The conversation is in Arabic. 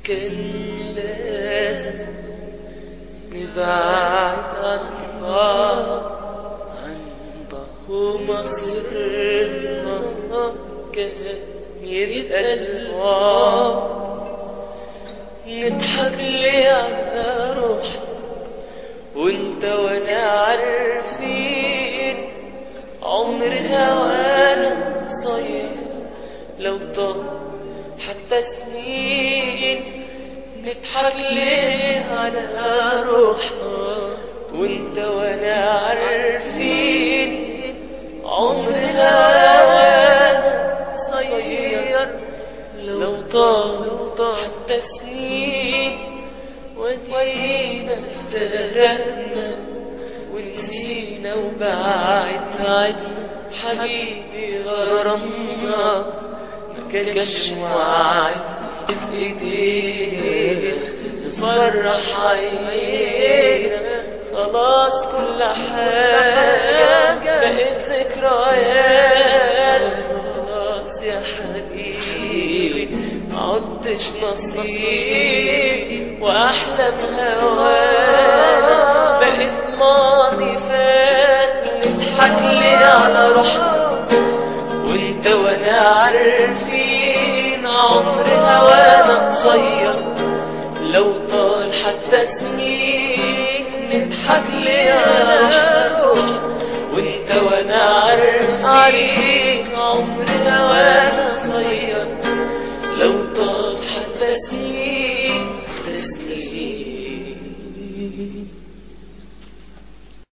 كان لازم نبعد عن بعض، ومصيرنا كان يبقى الوعد. نضحك ليه على روحنا وانت وانا عارفين عمر هوانا قصير لو طال حتى سنين. نضحك ليه على روحنا وانت وانا عارفين عمر هوانا قصير لو طال حتى سنين. ودينا افترقنا ونسينا وبعدنا حبيبي غرامنا ما كانش وعد بايدينا نفرح عينينا. خلاص كل حاجة بقت ذكريات. خلاص يا حبيبي معدتش نصيب وأحلام هوانا بقت ماضي فات. نضحك ليه على روحنا وانت وانا عارفين عمر هوانا قصير لو طال حتى سنين. نضحك ليه على روحنا